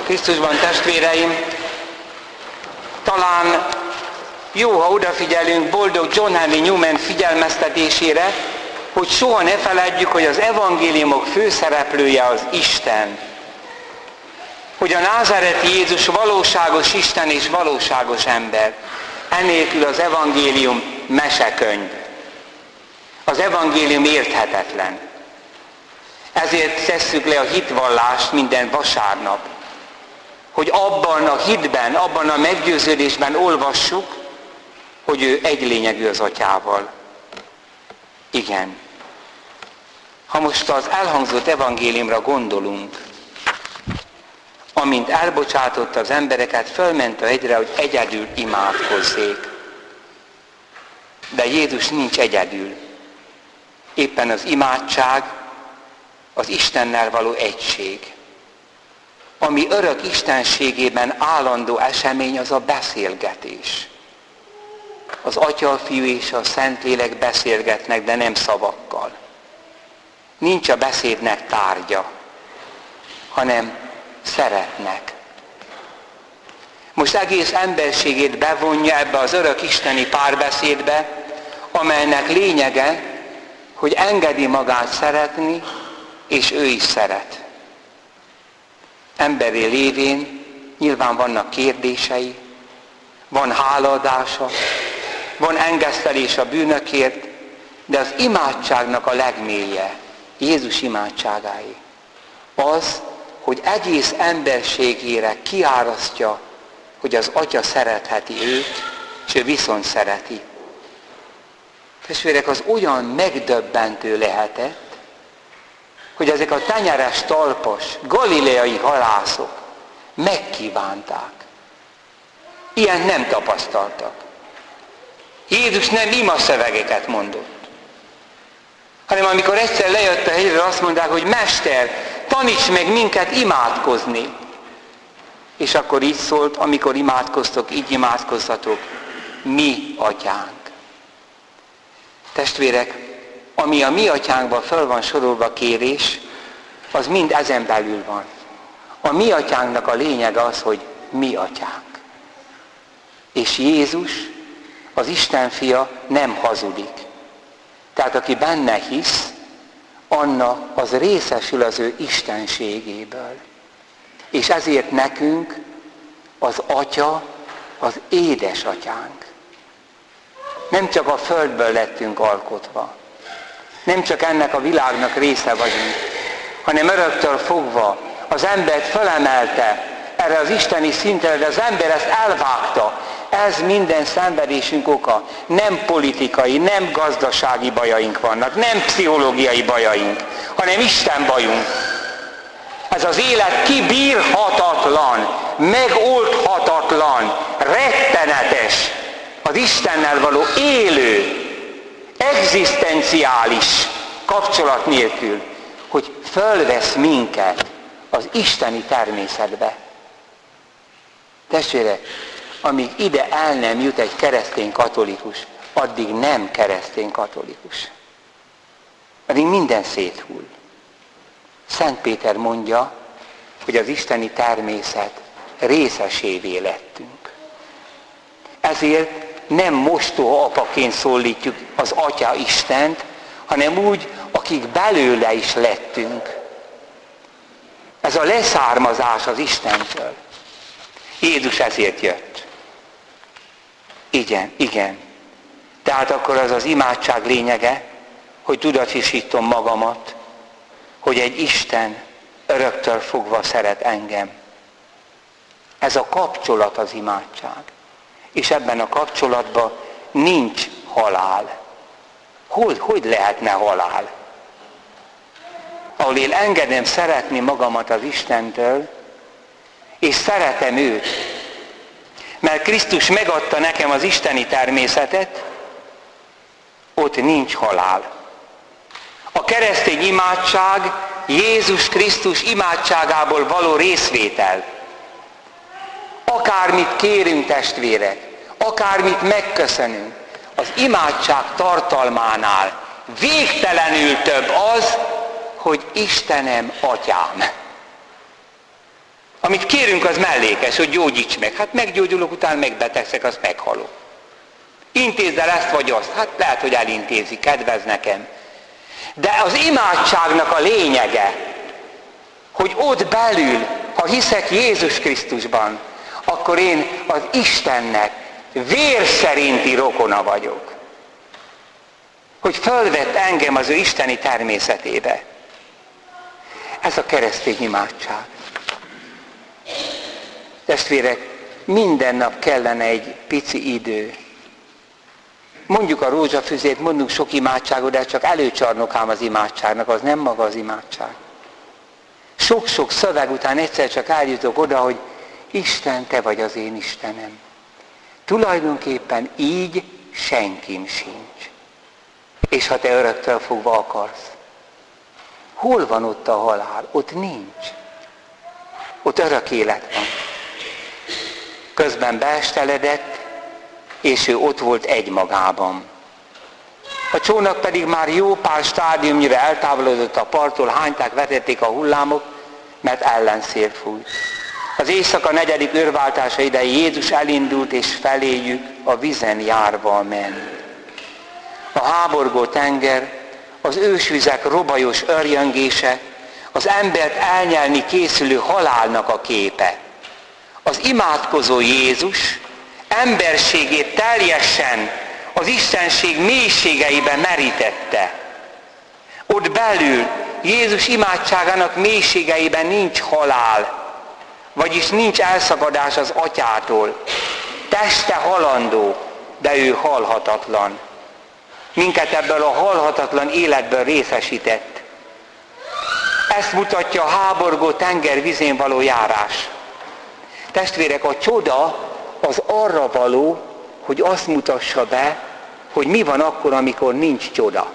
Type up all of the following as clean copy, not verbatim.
Krisztusban, testvéreim, talán jó, ha odafigyelünk boldog John Henry Newman figyelmeztetésére, hogy soha ne feledjük, hogy az evangéliumok főszereplője az Isten. Hogy a názáreti Jézus valóságos Isten és valóságos ember. Enélkül az evangélium mesekönyv. Az evangélium érthetetlen. Ezért tesszük le a hitvallást minden vasárnap. Hogy abban a hitben, abban a meggyőződésben olvassuk, hogy ő egy lényegű az Atyával. Igen. Ha most az elhangzott evangéliumra gondolunk, amint elbocsátotta az embereket, fölment a hegyre, hogy egyedül imádkozzék. De Jézus nincs egyedül. Éppen az imádság, az Istennel való egység. Ami örök istenségében állandó esemény, az a beszélgetés. Az Atya, a Fiú és a Szentlélek beszélgetnek, de nem szavakkal. Nincs a beszédnek tárgya, hanem szeretnek. Most egész emberségét bevonja ebbe az örök isteni párbeszédbe, amelynek lényege, hogy engedi magát szeretni, és ő is szeret. Emberi lévén nyilván vannak kérdései, van hálaadása, van engesztelés a bűnökért, de az imádságnak a legmélye, Jézus imádságáé, az, hogy egész emberségére kiárasztja, hogy az Atya szeretheti őt, és ő viszont szereti. Testvérek, az olyan megdöbbentő lehetett, hogy ezek a tenyeres talpas, galileai halászok megkívánták. Ilyen nem tapasztaltak. Jézus nem imaszövegeket mondott, hanem amikor egyszer lejött a hegyről, azt mondták, hogy Mester, taníts meg minket imádkozni. És akkor így szólt, amikor imádkoztok, így imádkozzatok, mi Atyánk. Testvérek, ami a mi Atyánkban föl van sorolva kérés, az mind ezen belül van. A mi Atyánknak a lényege az, hogy mi Atyánk. És Jézus, az Isten fia nem hazudik. Tehát aki benne hisz, anna az részesül az ő istenségéből. És ezért nekünk az Atya az édesatyánk. Nem csak a földből lettünk alkotva, nem csak ennek a világnak része vagyunk, hanem öröktől fogva az embert fölemelte erre az isteni szintre, de az ember ezt elvágta. Ez minden szenvedésünk oka. Nem politikai, nem gazdasági bajaink vannak, nem pszichológiai bajaink, hanem Isten bajunk. Ez az élet kibírhatatlan, megoldhatatlan, rettenetes, az Istennel való élő, egzisztenciális kapcsolat nélkül, hogy fölvesz minket az isteni természetbe. Testvérek, amíg ide el nem jut egy keresztény katolikus, addig nem keresztény katolikus. Addig minden széthull. Szent Péter mondja, hogy az isteni természet részesévé lettünk. Ezért nem mostoha apaként szólítjuk az Atya Istent, hanem úgy, akik belőle is lettünk. Ez a leszármazás az Istentől. Jézus ezért jött. Igen. Tehát akkor az az imádság lényege, hogy tudatosítom magamat, hogy egy Isten öröktől fogva szeret engem. Ez a kapcsolat az imádság. És ebben a kapcsolatban nincs halál. Hogy lehetne halál? Ahol én engedem szeretni magamat az Istentől, és szeretem őt, mert Krisztus megadta nekem az isteni természetet, ott nincs halál. A keresztény imádság Jézus Krisztus imádságából való részvétel. Akármit kérünk, testvérek, akármit megköszönünk, az imádság tartalmánál végtelenül több az, hogy Istenem, Atyám. Amit kérünk, az mellékes, hogy gyógyíts meg. Hát meggyógyulok, utána megbetegszek, azt meghalok. Intézd el ezt vagy azt. Hát lehet, hogy elintézi, kedvez nekem. De az imádságnak a lényege, hogy ott belül, ha hiszek Jézus Krisztusban, akkor én az Istennek vér szerinti rokona vagyok. Hogy fölvett engem az ő isteni természetébe. Ez a keresztény imádság. Testvérek, minden nap kellene egy pici idő. Mondjuk a rózsafüzét, mondunk sok imádságot, de csak előcsarnokám az imádságnak, az nem maga az imádság. Sok-sok szöveg után egyszer csak eljutok oda, hogy Isten, te vagy az én Istenem. Tulajdonképpen így senkim sincs. És ha te öröktől fogva akarsz, hol van ott a halál? Ott nincs. Ott örök élet van. Közben beesteledett, és ő ott volt egymagában. A csónak pedig már jó pár stádiumnyira eltávolodott a parttól, hányták, vetették a hullámok, mert ellenszél fújt. Az éjszaka 4. őrváltása idején Jézus elindult, és feléjük a vízen járva ment. A háborgó tenger, az ősvizek robajos örjöngése, az embert elnyelni készülő halálnak a képe. Az imádkozó Jézus emberségét teljesen az istenség mélységeiben merítette. Ott belül Jézus imádságának mélységeiben nincs halál, vagyis nincs elszakadás az atyától. Teste halandó, de ő halhatatlan. Minket ebből a halhatatlan életből részesített. Ezt mutatja a háborgó tenger vizén való járás. Testvérek, a csoda az arra való, hogy azt mutassa be, hogy mi van akkor, amikor nincs csoda.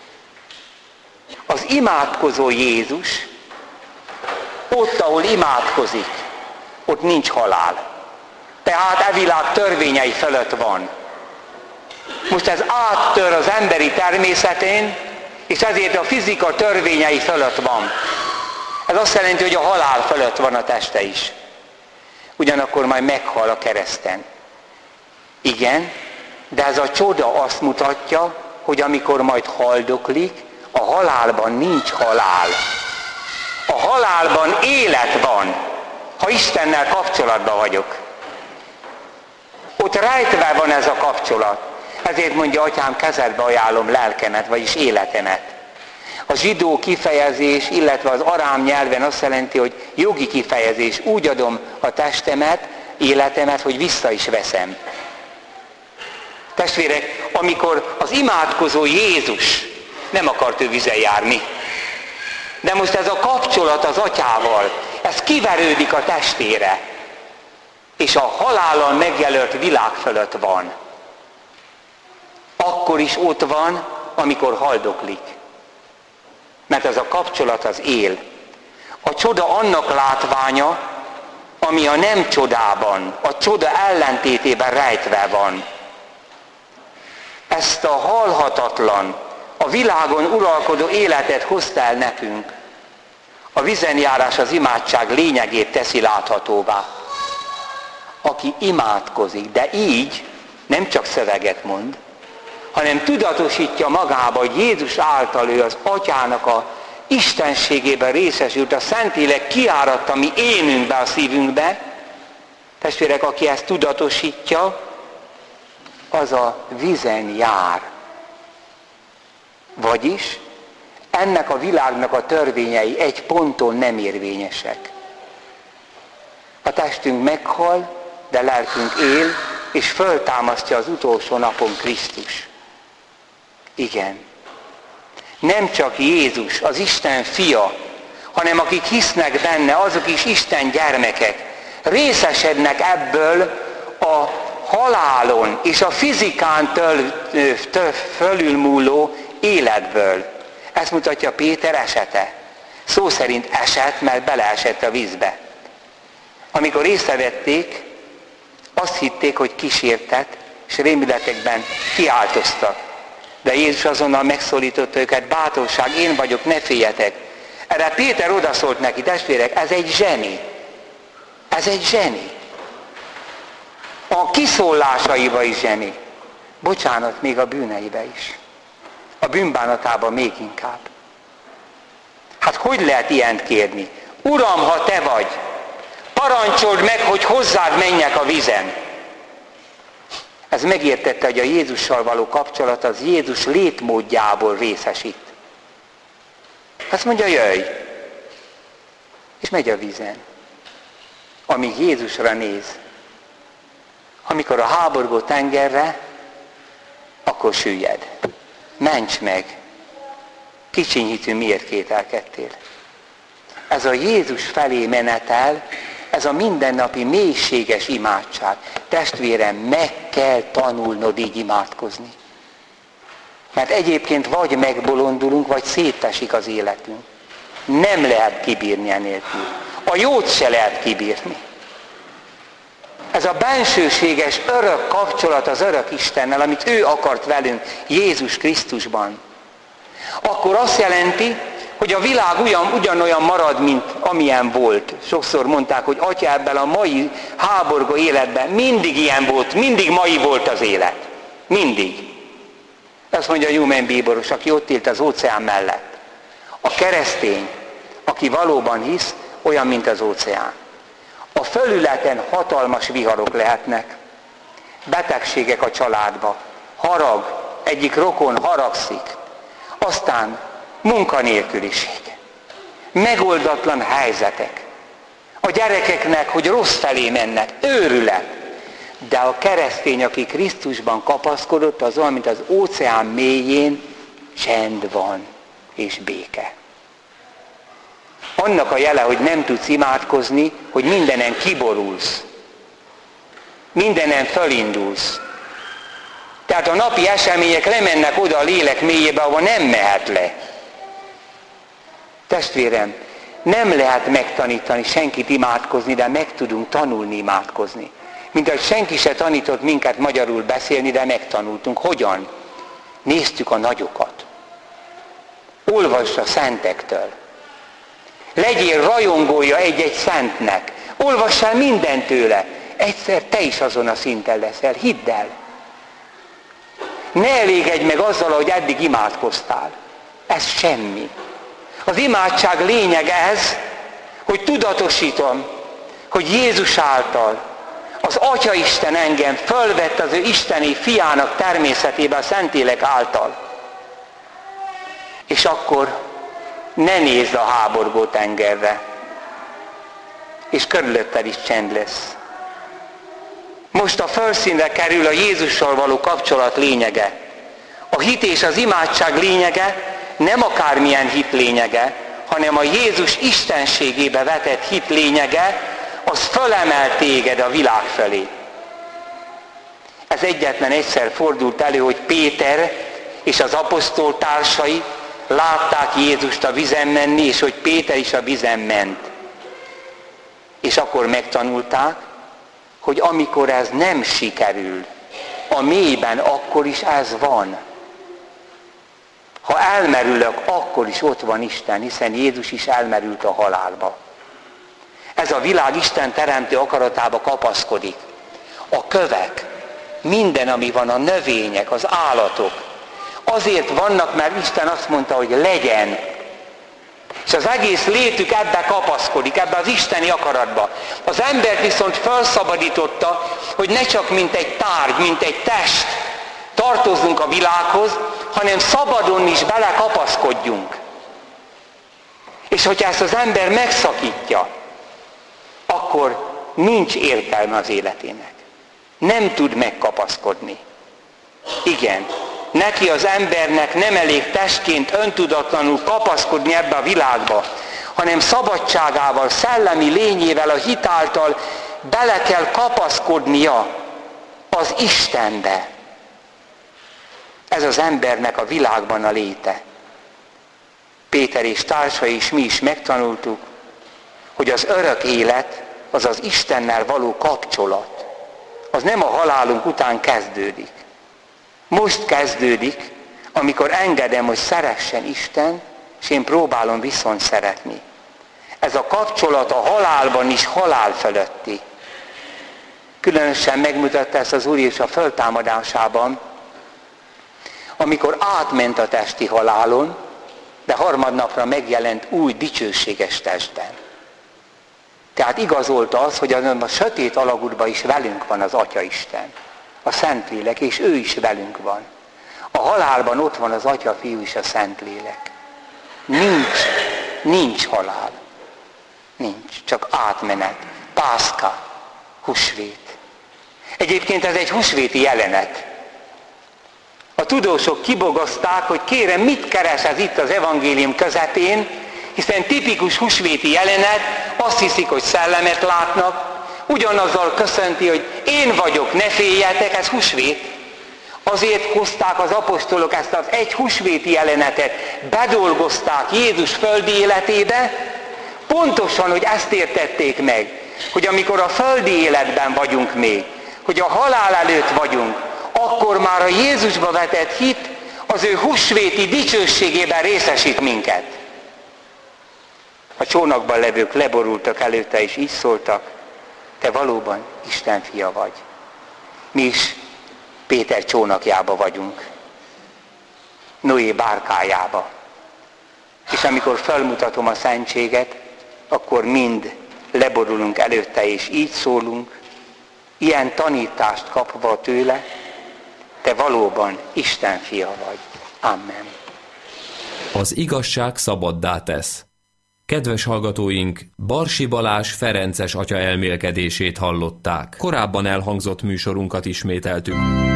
Az imádkozó Jézus, ott, ahol imádkozik, ott nincs halál. Tehát e világ törvényei fölött van. Most ez áttör az emberi természetén, és ezért a fizika törvényei fölött van. Ez azt jelenti, hogy a halál fölött van a teste is. Ugyanakkor majd meghal a kereszten. Igen, de ez a csoda azt mutatja, hogy amikor majd haldoklik, a halálban nincs halál. A halálban élet van, ha Istennel kapcsolatban vagyok. Ott rejtve van ez a kapcsolat. Ezért mondja, atyám, kezedbe ajánlom lelkemet, vagyis életemet. A zsidó kifejezés, illetve az arám nyelven azt jelenti, hogy jogi kifejezés. Úgy adom a testemet, életemet, hogy vissza is veszem. Testvérek, amikor az imádkozó Jézus nem akart ő vizen járni, de most ez a kapcsolat az atyával, ez kiverődik a testére, és a halállal megjelölt világ fölött van. Akkor is ott van, amikor haldoklik. Mert ez a kapcsolat az él. A csoda annak látványa, ami a nem csodában, a csoda ellentétében rejtve van. Ezt a halhatatlan, a világon uralkodó életet hozta el nekünk. A vízenjárás az imádság lényegét teszi láthatóvá. Aki imádkozik, de így nem csak szöveget mond, hanem tudatosítja magába, hogy Jézus által ő az atyának a istenségében részesült, a Szentlélek kiáratta mi énünkbe, a szívünkbe. Testvérek, aki ezt tudatosítja, az a vízen jár. Vagyis ennek a világnak a törvényei egy ponton nem érvényesek. A testünk meghal, de lelkünk él, és föltámasztja az utolsó napon Krisztus. Igen. Nem csak Jézus, az Isten fia, hanem akik hisznek benne, azok is Isten gyermekek, részesednek ebből a halálon és a fizikán fölülmúló életből. Ezt mutatja Péter esete. Szó szerint esett, mert beleesett a vízbe. Amikor észrevették, azt hitték, hogy kísértet, és rémületekben kiáltoztak. De Jézus azonnal megszólította őket, bátorság, én vagyok, ne féljetek. Erre Péter odaszólt neki, testvérek, ez egy zseni. Ez egy zseni. A kiszólásaiba is zseni. Bocsánat, még a bűneibe is. A bűnbánatában még inkább. Hát hogy lehet ilyent kérni? Uram, ha te vagy, parancsold meg, hogy hozzád menjek a vízen. Ez megértette, hogy a Jézussal való kapcsolat az Jézus létmódjából részesít. Azt mondja, jöjj! És megy a vízen. Amíg Jézusra néz. Amikor a háborgó tengerre, akkor süllyed. Ments meg! Kicsiny hitű, miért kételkedtél? Ez a Jézus felé menetel, ez a mindennapi mélységes imádság. Testvérem, meg kell tanulnod így imádkozni. Mert egyébként vagy megbolondulunk, vagy szétesik az életünk. Nem lehet kibírni enélkül. A jót se lehet kibírni. Ez a bensőséges örök kapcsolat az örök Istennel, amit ő akart velünk Jézus Krisztusban. Akkor azt jelenti, hogy a világ ugyanolyan marad, mint amilyen volt. Sokszor mondták, hogy Atya, ebben a mai háborgó életben mindig ilyen volt, mindig mai volt az élet. Mindig. Azt mondja Newman bíboros, aki ott élt az óceán mellett. A keresztény, aki valóban hisz, olyan, mint az óceán. A fölületen hatalmas viharok lehetnek. Betegségek a családba. Harag, egyik rokon haragszik. Aztán munkanélküliség. Megoldatlan helyzetek. A gyerekeknek, hogy rossz felé mennek. Őrület. De a keresztény, aki Krisztusban kapaszkodott, az olyan, mint az óceán mélyén, csend van és béke. Annak a jele, hogy nem tudsz imádkozni, hogy mindenen kiborulsz. Mindenen fölindulsz. Tehát a napi események lemennek oda a lélek mélyébe, ahol nem mehet le. Testvérem, nem lehet megtanítani senkit imádkozni, de meg tudunk tanulni imádkozni. Mint ahogy senki se tanított minket magyarul beszélni, de megtanultunk. Hogyan? Néztük a nagyokat. Olvass a szentektől. Legyél rajongója egy-egy szentnek. Olvassál mindent tőle. Egyszer te is azon a szinten leszel. Hidd el. Ne elégedj meg azzal, hogy eddig imádkoztál. Ez semmi. Az imádság lényeg ez, hogy tudatosítom, hogy Jézus által az Atya Isten engem fölvett az ő isteni fiának természetébe a Szentlélek által. És akkor ne nézd a háborgó tengerre, és körülötted is csend lesz. Most a felszínre kerül a Jézussal való kapcsolat lényege. A hit és az imádság lényege nem akármilyen hit lényege, hanem a Jézus istenségébe vetett hit lényege, az fölemel téged a világ felé. Ez egyetlen egyszer fordult elő, hogy Péter és az apostol társai látták Jézust a vízen menni, és hogy Péter is a vízen ment. És akkor megtanulták, hogy amikor ez nem sikerül, a mélyben akkor is ez van. Ha elmerülök, akkor is ott van Isten, hiszen Jézus is elmerült a halálba. Ez a világ Isten teremtő akaratába kapaszkodik. A kövek, minden, ami van, a növények, az állatok. Azért vannak, mert Isten azt mondta, hogy legyen. És az egész létük ebbe kapaszkodik, ebbe az isteni akaratba. Az embert viszont felszabadította, hogy ne csak mint egy tárgy, mint egy test tartozzunk a világhoz, hanem szabadon is belekapaszkodjunk. És hogyha ezt az ember megszakítja, akkor nincs értelme az életének. Nem tud megkapaszkodni. Igen, neki az embernek nem elég testként öntudatlanul kapaszkodni ebbe a világba, hanem szabadságával, szellemi lényével, a hit által bele kell kapaszkodnia az Istenbe. Ez az embernek a világban a léte. Péter és társai is, mi is megtanultuk, hogy az örök élet, az az Istennel való kapcsolat, az nem a halálunk után kezdődik. Most kezdődik, amikor engedem, hogy szeressen Isten, és én próbálom viszont szeretni. Ez a kapcsolat a halálban is halál fölötti. Különösen megmutatta ezt az Úr Jézus a föltámadásában, amikor átment a testi halálon, de harmadnapra megjelent új dicsőséges testben. Tehát igazolta az, hogy a sötét alagútban is velünk van az Atyaisten, a Szentlélek, és ő is velünk van. A halálban ott van az Atya, Fiú és a Szentlélek. Nincs halál. Nincs, csak átmenet. Pászka, húsvét. Egyébként ez egy húsvéti jelenet. A tudósok kibogozták, hogy kérem, mit keres ez itt az evangélium közepén, hiszen tipikus húsvéti jelenet, azt hiszik, hogy szellemet látnak, ugyanazzal köszönti, hogy én vagyok, ne féljetek, ez húsvét. Azért hozták az apostolok ezt az egy húsvéti jelenetet, bedolgozták Jézus földi életébe, pontosan, hogy ezt értették meg, hogy amikor a földi életben vagyunk még, hogy a halál előtt vagyunk, akkor már a Jézusba vetett hit az ő húsvéti dicsőségében részesít minket. A csónakban levők leborultak előtte, és így szóltak: te valóban Isten fia vagy. Mi is Péter csónakjába vagyunk, Noé bárkájába. És amikor felmutatom a szentséget, akkor mind leborulunk előtte, és így szólunk, ilyen tanítást kapva tőle: te valóban Isten fia vagy. Amen. Az igazság szabaddá tesz. Kedves hallgatóink, Barsi Balázs ferences atya elmélkedését hallották. Korábban elhangzott műsorunkat ismételtük.